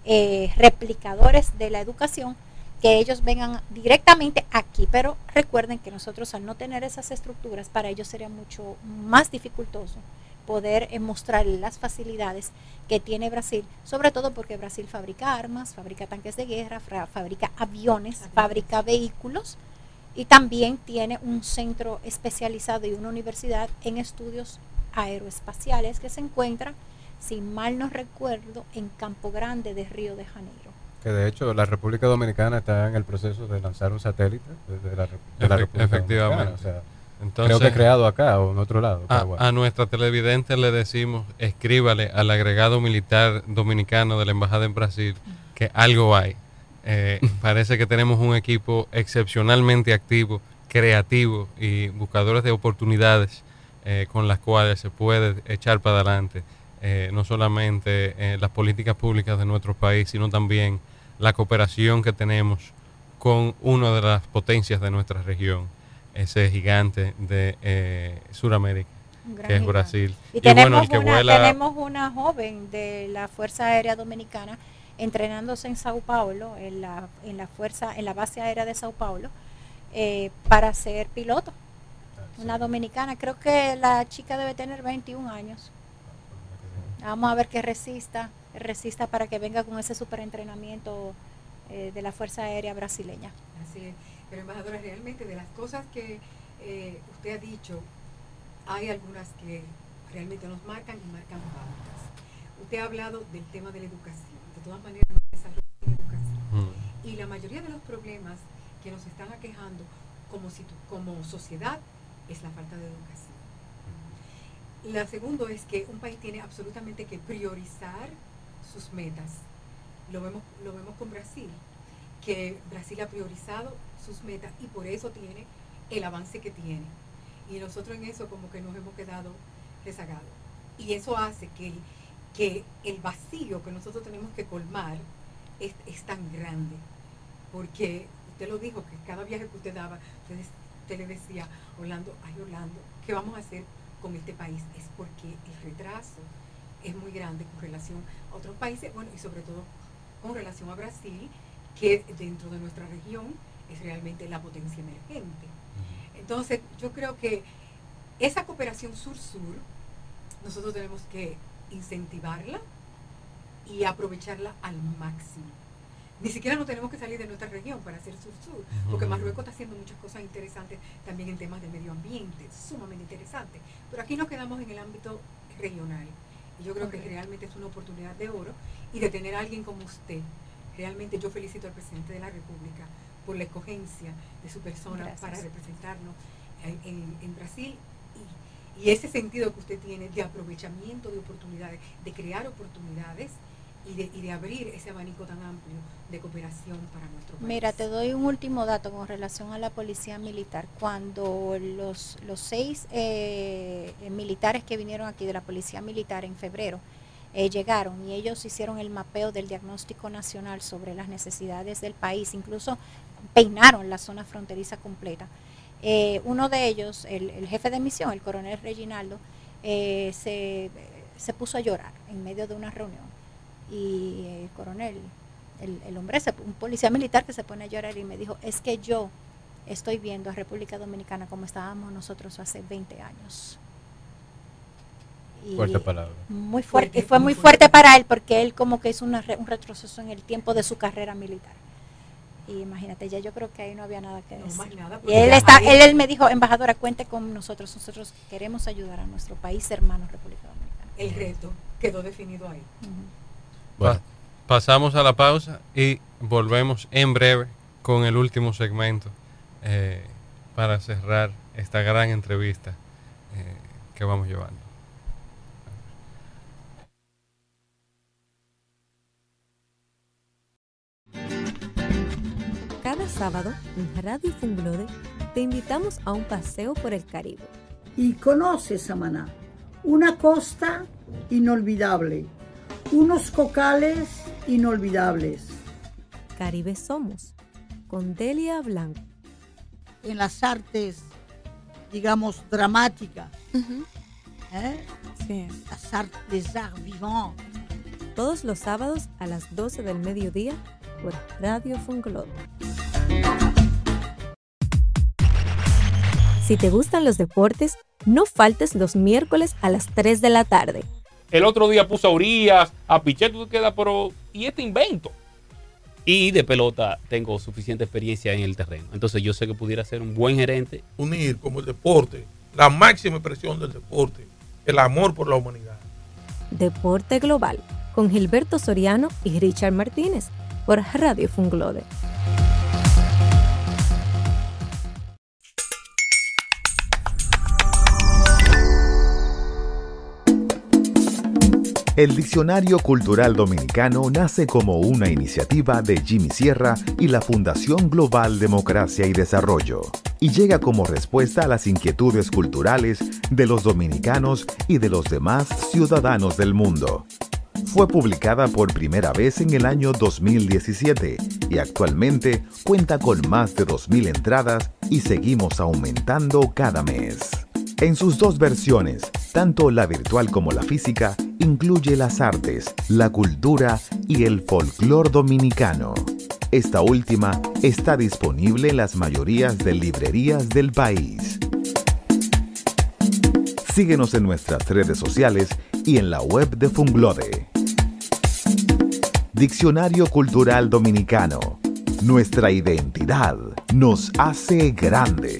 replicadores de la educación, que ellos vengan directamente aquí. Pero recuerden que nosotros, al no tener esas estructuras, para ellos sería mucho más dificultoso poder mostrar las facilidades que tiene Brasil, sobre todo porque Brasil fabrica armas, fabrica tanques de guerra, fabrica aviones, fabrica vehículos, y también tiene un centro especializado y una universidad en estudios aeroespaciales que se encuentra, si mal no recuerdo, en Campo Grande de Río de Janeiro. Que de hecho la República Dominicana está en el proceso de lanzar un satélite de la República efectivamente. Dominicana. O sea, entonces, creo que creado acá o en otro lado. A nuestra televidente le decimos, escríbale al agregado militar dominicano de la Embajada en Brasil que algo hay. Parece que tenemos un equipo excepcionalmente activo, creativo y buscadores de oportunidades con las cuales se puede echar para adelante no solamente las políticas públicas de nuestro país, sino también la cooperación que tenemos con una de las potencias de nuestra región, ese gigante de Sudamérica, que es Brasil. Y tenemos, tenemos una joven de la Fuerza Aérea Dominicana entrenándose en Sao Paulo, en la base aérea de Sao Paulo, para ser piloto. Una dominicana, creo que la chica debe tener 21 años. Vamos a ver que resista para que venga con ese superentrenamiento de la Fuerza Aérea brasileña. Así es. Pero embajadora, realmente de las cosas que usted ha dicho, hay algunas que realmente nos marcan y marcan pautas. Usted ha hablado del tema de la educación. De todas maneras, no hay desarrollo en educación. Y la mayoría de los problemas que nos están aquejando como sociedad es la falta de educación. La segunda es que un país tiene absolutamente que priorizar sus metas. Lo vemos con Brasil, que Brasil ha priorizado sus metas y por eso tiene el avance que tiene. Y nosotros en eso como que nos hemos quedado rezagados. Y eso hace que el vacío que nosotros tenemos que colmar es tan grande. Porque usted lo dijo, que cada viaje que usted daba, usted le decía, Orlando, ¿qué vamos a hacer con este país? Es porque el retraso es muy grande con relación a otros países, bueno, y sobre todo con relación a Brasil, que dentro de nuestra región es realmente la potencia emergente. Entonces, yo creo que esa cooperación sur-sur, nosotros tenemos que incentivarla y aprovecharla al máximo. Ni siquiera nos tenemos que salir de nuestra región para hacer sur-sur, porque Marruecos está haciendo muchas cosas interesantes también en temas de medio ambiente, sumamente interesantes. Pero aquí nos quedamos en el ámbito regional. Y yo creo que realmente es una oportunidad de oro. Y de tener a alguien como usted, realmente yo felicito al presidente de la República por la escogencia de su persona para representarnos en Brasil. Y ese sentido que usted tiene de aprovechamiento de oportunidades, de crear oportunidades y de abrir ese abanico tan amplio de cooperación para nuestro país. Mira, te doy un último dato con relación a la policía militar. Cuando los 6 militares que vinieron aquí de la policía militar en febrero llegaron y ellos hicieron el mapeo del diagnóstico nacional sobre las necesidades del país, incluso peinaron la zona fronteriza completa. Uno de ellos, el jefe de misión, el coronel Reginaldo, se puso a llorar en medio de una reunión. Y el coronel, el hombre, un policía militar que se pone a llorar y me dijo, es que yo estoy viendo a República Dominicana como estábamos nosotros hace 20 años. Y fuerte palabra. Muy fuerte, y fue muy fuerte para él porque él como que hizo un retroceso en el tiempo de su carrera militar. Y imagínate, ya yo creo que ahí no había nada que decir. Más nada, y él me dijo, embajadora, cuente con nosotros queremos ayudar a nuestro país hermano República Dominicana. El reto quedó definido ahí. Bueno, pasamos a la pausa y volvemos en breve con el último segmento para cerrar esta gran entrevista que vamos llevando. Cada sábado en Radio Funglode te invitamos a un paseo por el Caribe. Y conoce Samaná, una costa inolvidable, unos cocales inolvidables. Caribe Somos, con Delia Blanco. En las artes, digamos, dramáticas. Sí. Les arts vivants. Todos los sábados a las 12 del mediodía por Radio Funglode. Si te gustan los deportes, no faltes los miércoles a las 3 de la tarde. El otro día puso a Urias, a Pichet, tú te quedas, pero ¿y este invento? Y de pelota tengo suficiente experiencia en el terreno. Entonces yo sé que pudiera ser un buen gerente. Unir como el deporte, la máxima expresión del deporte, el amor por la humanidad. Deporte Global, con Gilberto Soriano y Richard Martínez, por Radio Funglode. El Diccionario Cultural Dominicano nace como una iniciativa de Jimmy Sierra y la Fundación Global Democracia y Desarrollo, y llega como respuesta a las inquietudes culturales de los dominicanos y de los demás ciudadanos del mundo. Fue publicada por primera vez en el año 2017 y actualmente cuenta con más de 2.000 entradas y seguimos aumentando cada mes. En sus 2 versiones, tanto la virtual como la física, incluye las artes, la cultura y el folclore dominicano. Esta última está disponible en las mayorías de librerías del país. Síguenos en nuestras redes sociales y en la web de Funglode. Diccionario Cultural Dominicano. Nuestra identidad nos hace grandes.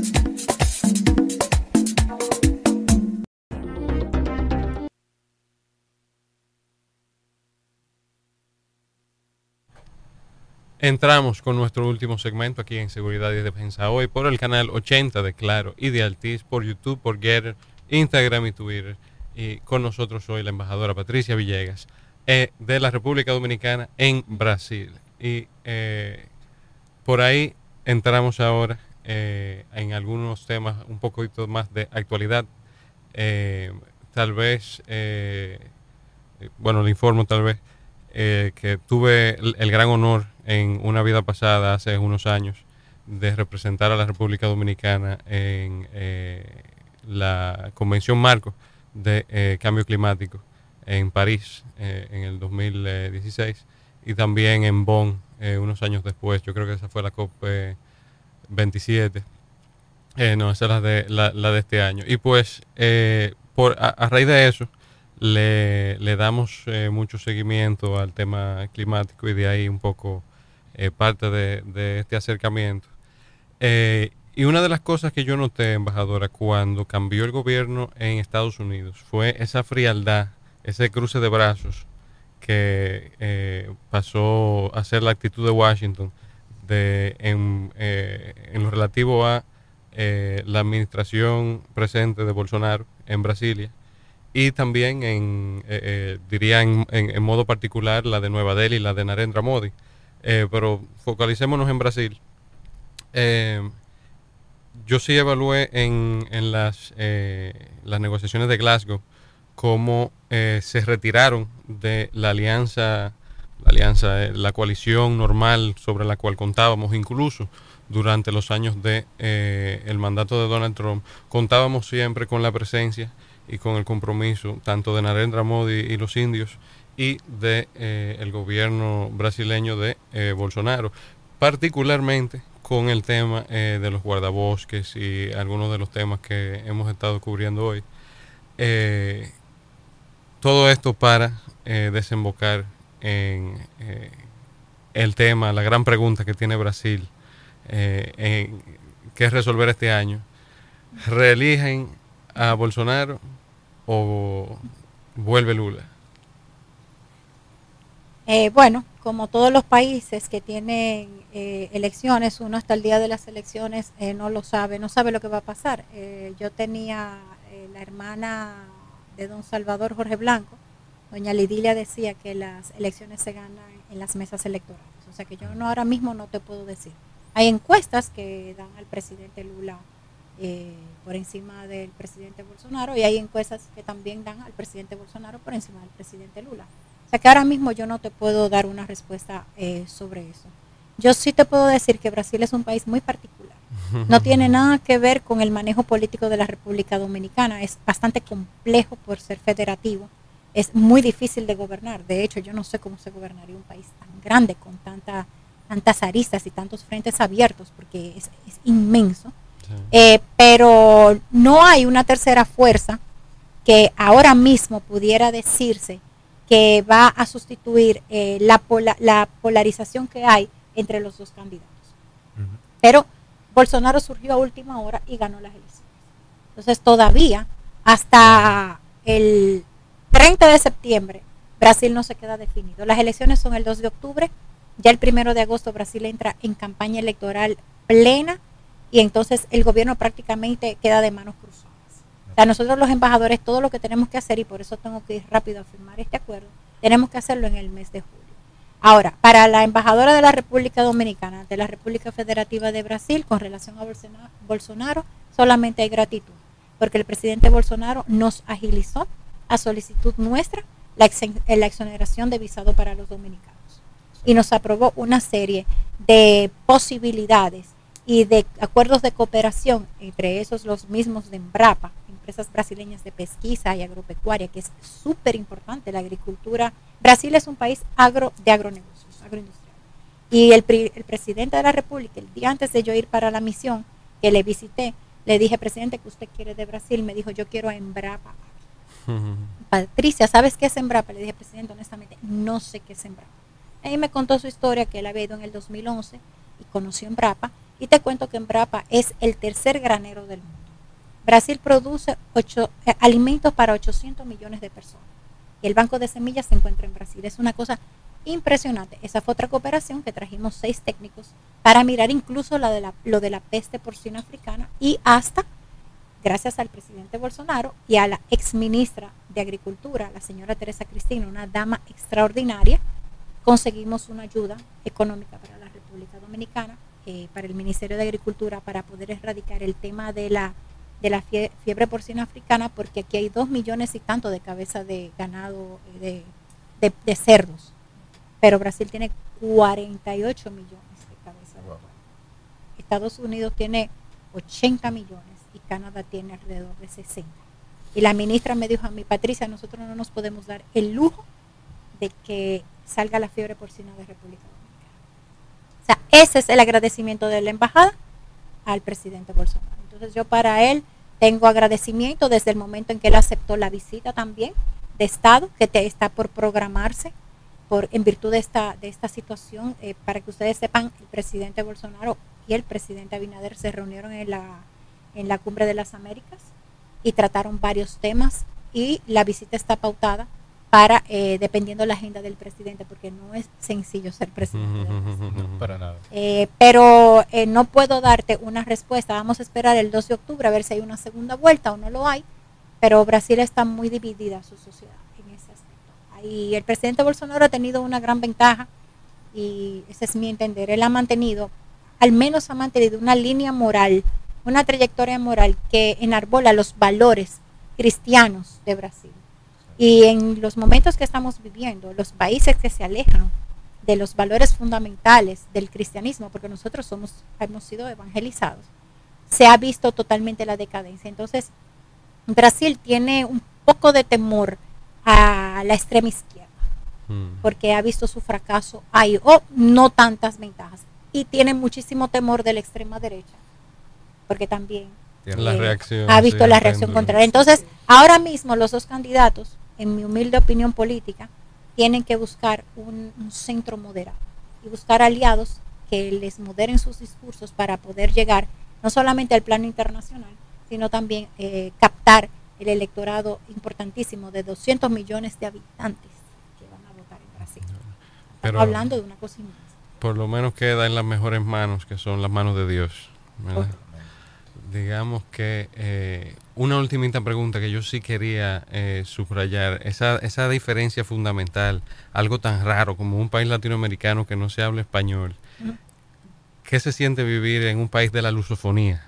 Entramos con nuestro último segmento aquí en Seguridad y Defensa hoy por el canal 80 de Claro y de Altiz, por YouTube, por Getter, Instagram y Twitter. Y con nosotros hoy la embajadora Patricia Villegas de la República Dominicana en Brasil. Y por ahí entramos ahora en algunos temas un poquito más de actualidad. Tal vez, bueno, le informo tal vez que tuve el gran honor en una vida pasada, hace unos años, de representar a la República Dominicana en la Convención Marco de Cambio Climático en París en el 2016 y también en Bonn unos años después. Yo creo que esa fue la COP 27. No, esa es la de este año. Y pues a raíz de eso le damos mucho seguimiento al tema climático y de ahí un poco parte de este acercamiento. Y una de las cosas que yo noté, embajadora, cuando cambió el gobierno en Estados Unidos, fue esa frialdad, ese cruce de brazos que pasó a ser la actitud de Washington en lo relativo a la administración presente de Bolsonaro en Brasilia, y también diría en modo particular la de Nueva Delhi, la de Narendra Modi. Pero focalicémonos en Brasil. Yo sí evalué en las negociaciones de Glasgow cómo se retiraron de la coalición normal sobre la cual contábamos, incluso durante los años de el mandato de Donald Trump. Contábamos siempre con la presencia y con el compromiso tanto de Narendra Modi y los indios y de el gobierno brasileño de Bolsonaro, particularmente con el tema de los guardabosques y algunos de los temas que hemos estado cubriendo hoy. Todo esto para desembocar en el tema, la gran pregunta que tiene Brasil, que es resolver este año. ¿Reeligen a Bolsonaro o vuelve Lula? Bueno, como todos los países que tienen elecciones, uno hasta el día de las elecciones no lo sabe, no sabe lo que va a pasar. Yo tenía la hermana de don Salvador Jorge Blanco, doña Lidilia, decía que las elecciones se ganan en las mesas electorales. O sea que yo ahora mismo no te puedo decir. Hay encuestas que dan al presidente Lula por encima del presidente Bolsonaro, y hay encuestas que también dan al presidente Bolsonaro por encima del presidente Lula. O sea que ahora mismo yo no te puedo dar una respuesta sobre eso. Yo sí te puedo decir que Brasil es un país muy particular. No tiene nada que ver con el manejo político de la República Dominicana. Es bastante complejo por ser federativo. Es muy difícil de gobernar. De hecho, yo no sé cómo se gobernaría un país tan grande con tantas aristas y tantos frentes abiertos, porque es inmenso. Sí. Pero no hay una tercera fuerza que ahora mismo pudiera decirse que va a sustituir la polarización que hay entre los dos candidatos. Pero Bolsonaro surgió a última hora y ganó las elecciones. Entonces todavía hasta el 30 de septiembre Brasil no se queda definido. Las elecciones son el 2 de octubre, ya el 1 de agosto Brasil entra en campaña electoral plena, y entonces el gobierno prácticamente queda de manos cruzadas. O sea, nosotros los embajadores, todo lo que tenemos que hacer, y por eso tengo que ir rápido a firmar este acuerdo, tenemos que hacerlo en el mes de julio. Ahora, para la embajadora de la República Dominicana, de la República Federativa de Brasil, con relación a Bolsonaro, solamente hay gratitud, porque el presidente Bolsonaro nos agilizó a solicitud nuestra la exoneración de visado para los dominicanos, y nos aprobó una serie de posibilidades y de acuerdos de cooperación, entre esos los mismos de Embrapa, empresas brasileñas de pesquisa y agropecuaria, que es súper importante. La agricultura, Brasil es un país de agronegocios, agroindustrial. Y el presidente de la República, el día antes de yo ir para la misión, que le visité, le dije: presidente, ¿qué usted quiere de Brasil? Me dijo: yo quiero a Embrapa. Patricia, ¿sabes qué es Embrapa? Le dije: presidente, honestamente, no sé qué es Embrapa. Ahí me contó su historia, que él había ido en el 2011 y conoció Embrapa. Y te cuento que Embrapa es el tercer granero del mundo. Brasil produce alimentos para 800 millones de personas. Y el banco de semillas se encuentra en Brasil. Es una cosa impresionante. Esa fue otra cooperación que trajimos 6 técnicos para mirar incluso lo de la peste porcina africana, y hasta, gracias al presidente Bolsonaro y a la ex ministra de Agricultura, la señora Teresa Cristina, una dama extraordinaria, conseguimos una ayuda económica para la República Dominicana, para el Ministerio de Agricultura, para poder erradicar el tema de la fiebre porcina africana, porque aquí hay 2 millones y tanto de cabezas de ganado, de cerdos, pero Brasil tiene 48 millones de cabezas de ganado. Estados Unidos tiene 80 millones y Canadá tiene alrededor de 60. Y la ministra me dijo a mí: Patricia, nosotros no nos podemos dar el lujo de que salga la fiebre porcina de República Dominicana. O sea, ese es el agradecimiento de la embajada al presidente Bolsonaro. Entonces yo para él tengo agradecimiento desde el momento en que él aceptó la visita también de Estado, que está por programarse en virtud de esta situación. Para que ustedes sepan, el presidente Bolsonaro y el presidente Abinader se reunieron en la Cumbre de las Américas y trataron varios temas, y la visita está pautada para, dependiendo de la agenda del presidente, porque no es sencillo ser presidente. No, para nada. Pero no puedo darte una respuesta. Vamos a esperar el 2 de octubre a ver si hay una segunda vuelta o no lo hay, pero Brasil está muy dividida, su sociedad, en ese aspecto. Y el presidente Bolsonaro ha tenido una gran ventaja, y ese es mi entender. Él al menos ha mantenido una línea moral, una trayectoria moral que enarbola los valores cristianos de Brasil. Y en los momentos que estamos viviendo, los países que se alejan de los valores fundamentales del cristianismo, porque nosotros hemos sido evangelizados, se ha visto totalmente la decadencia. Entonces, Brasil tiene un poco de temor a la extrema izquierda, porque ha visto su fracaso ahí, o no tantas ventajas, y tiene muchísimo temor de la extrema derecha, porque también ha visto la reacción contraria. Entonces, ahora mismo los dos candidatos, en mi humilde opinión política, tienen que buscar un centro moderado y buscar aliados que les moderen sus discursos para poder llegar no solamente al plano internacional, sino también captar el electorado importantísimo de 200 millones de habitantes que van a votar en Brasil. Estamos hablando de una cosa inmensa. Por lo menos queda en las mejores manos, que son las manos de Dios, ¿verdad? Digamos que una ultimita pregunta que yo sí quería subrayar, esa diferencia fundamental, algo tan raro como un país latinoamericano que no se habla español. ¿Qué se siente vivir en un país de la lusofonía?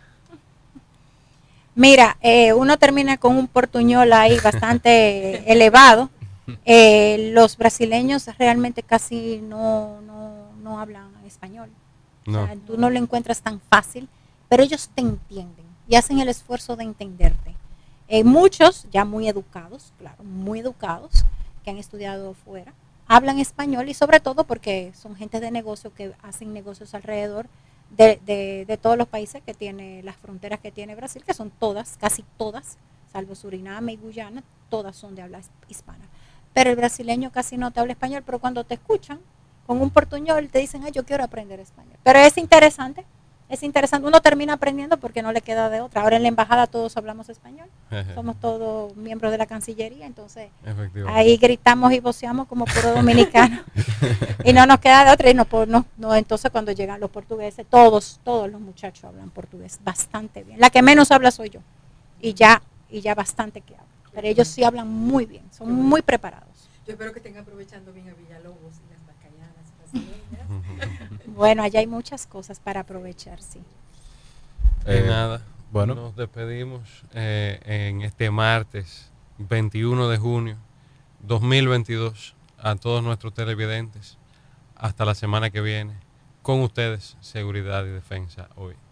Mira, uno termina con un portuñol ahí bastante elevado. Los brasileños realmente casi no hablan español. No. O sea, tú no lo encuentras tan fácil, pero ellos te entienden y hacen el esfuerzo de entenderte. Muchos, ya muy educados, claro, muy educados, que han estudiado fuera, hablan español, y sobre todo porque son gente de negocio que hacen negocios alrededor de todos los países que tiene, las fronteras que tiene Brasil, que son todas, casi todas, salvo Suriname y Guyana, todas son de habla hispana. Pero el brasileño casi no te habla español, pero cuando te escuchan con un portuñol te dicen, yo quiero aprender español. Pero es interesante, uno termina aprendiendo porque no le queda de otra. Ahora en la embajada todos hablamos español, somos todos miembros de la Cancillería, entonces ahí gritamos y voceamos como puro dominicano y no nos queda de otra. Y entonces cuando llegan los portugueses, todos los muchachos hablan portugués bastante bien. La que menos habla soy yo, y ya bastante que hablo, pero ellos sí hablan muy bien, son muy preparados. Yo espero que estén aprovechando bien a Villalobos y las bacayanas brasileñas. Bueno, allá hay muchas cosas para aprovechar, sí. Nada, bueno, nos despedimos en este martes 21 de junio 2022 a todos nuestros televidentes. Hasta la semana que viene. Con ustedes, Seguridad y Defensa hoy.